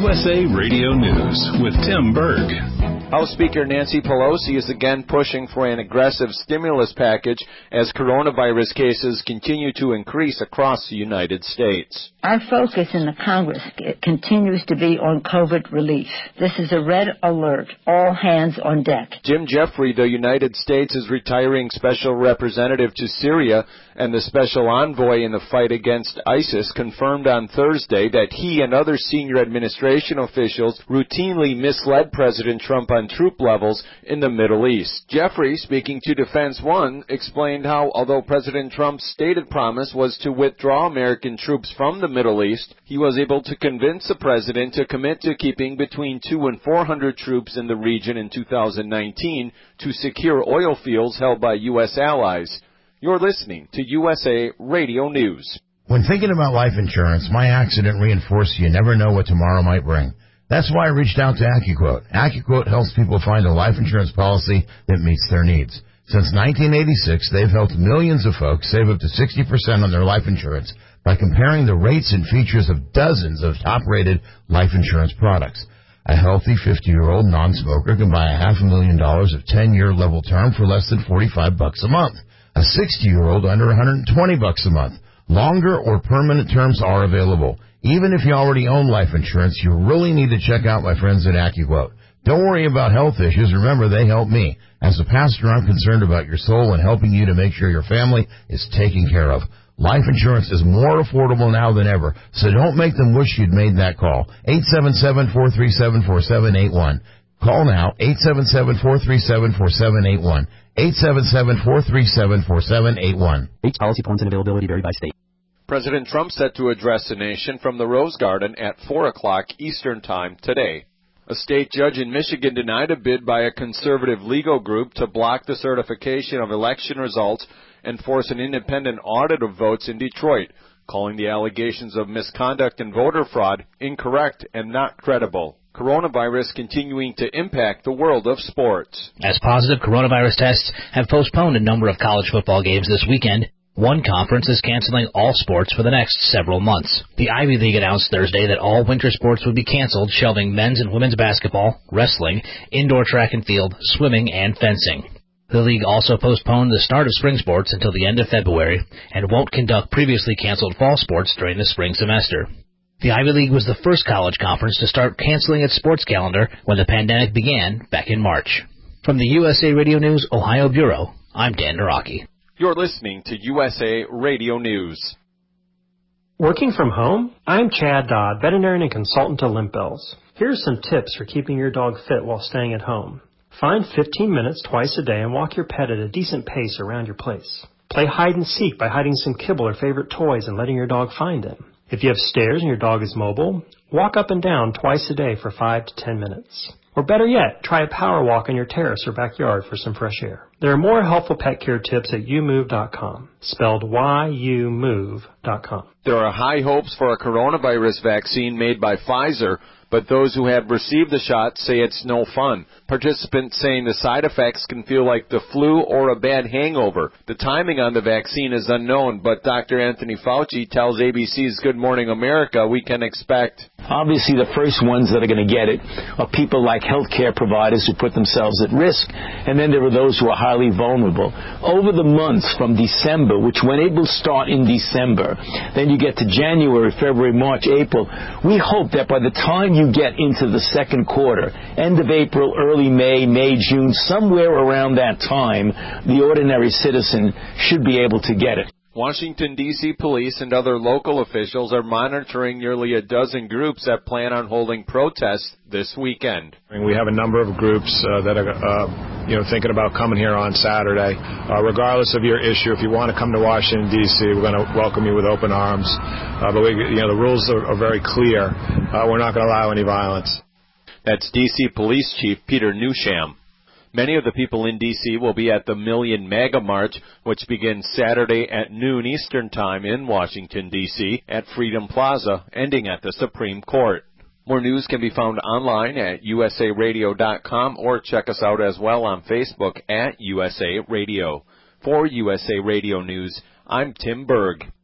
USA Radio News with Tim Berg. House Speaker Nancy Pelosi is again pushing for an aggressive stimulus package as coronavirus cases continue to increase across the United States. Our focus in the Congress continues to be on COVID relief. This is a red alert. All hands on deck. Jim Jeffrey, the United States is retiring special representative to Syria and the special envoy in the fight against ISIS, confirmed on Thursday that he and other senior administration officials routinely misled President Trump on troop levels in the Middle East. Jeffrey, speaking to Defense One, explained how, although President Trump's stated promise was to withdraw American troops from the Middle East, he was able to convince the president to commit to keeping between 200 and 400 troops in the region in 2019 to secure oil fields held by U.S. allies. You're listening to USA Radio News. When thinking about life insurance, my accident reinforced you never know what tomorrow might bring. That's why I reached out to AccuQuote. AccuQuote helps people find a life insurance policy that meets their needs. Since 1986, they've helped millions of folks save up to 60% on their life insurance by comparing the rates and features of dozens of top-rated life insurance products. A healthy 50-year-old non-smoker can buy $500,000 of 10-year level term for less than $45 a month. A 60-year-old under $120 a month. Longer or permanent terms are available. Even if you already own life insurance, you really need to check out my friends at AccuQuote. Don't worry about health issues. Remember, they help me. As a pastor, I'm concerned about your soul and helping you to make sure your family is taken care of. Life insurance is more affordable now than ever, so don't make them wish you'd made that call. 877-437-4781. Call now, 877-437-4781. 877-437-4781. Each policy points and availability vary by state. President Trump set to address the nation from the Rose Garden at 4 o'clock Eastern Time today. A state judge in Michigan denied a bid by a conservative legal group to block the certification of election results and force an independent audit of votes in Detroit, calling the allegations of misconduct and voter fraud incorrect and not credible. Coronavirus continuing to impact the world of sports. As positive coronavirus tests have postponed a number of college football games this weekend, one conference is canceling all sports for the next several months. The Ivy League announced Thursday that all winter sports would be canceled, shelving men's and women's basketball, wrestling, indoor track and field, swimming, and fencing. The league also postponed the start of spring sports until the end of February and won't conduct previously canceled fall sports during the spring semester. The Ivy League was the first college conference to start canceling its sports calendar when the pandemic began back in March. From the USA Radio News Ohio Bureau, I'm Dan Naraki. You're listening to USA Radio News. Working from home? I'm Chad Dodd, veterinarian and consultant to Limp Bells. Here are some tips for keeping your dog fit while staying at home. Find 15 minutes twice a day and walk your pet at a decent pace around your place. Play hide and seek by hiding some kibble or favorite toys and letting your dog find them. If you have stairs and your dog is mobile, walk up and down twice a day for 5 to 10 minutes. Or better yet, try a power walk on your terrace or backyard for some fresh air. There are more helpful pet care tips at youmove.com, spelled youmove.com. There are high hopes for a coronavirus vaccine made by Pfizer, but those who have received the shot say it's no fun. Participants saying the side effects can feel like the flu or a bad hangover. The timing on the vaccine is unknown, but Dr. Anthony Fauci tells ABC's Good Morning America we can expect. Obviously, the first ones that are going to get it are people like healthcare providers who put themselves at risk, and then there are those who are highly vulnerable. Over the months from December, which when it will start in December, then you get to January, February, March, April, we hope that by the time you get into the second quarter, end of April, early May, June, somewhere around that time, the ordinary citizen should be able to get it. Washington, D.C. police and other local officials are monitoring nearly a dozen groups that plan on holding protests this weekend. We have a number of groups that are thinking about coming here on Saturday. Regardless of your issue, if you want to come to Washington, D.C., we're going to welcome you with open arms. But the rules are very clear. We're not going to allow any violence. That's D.C. Police Chief Peter Newsham. Many of the people in D.C. will be at the Million MAGA March, which begins Saturday at noon Eastern Time in Washington, D.C. at Freedom Plaza, ending at the Supreme Court. More news can be found online at usaradio.com or check us out as well on Facebook at USA Radio. For USA Radio News, I'm Tim Berg.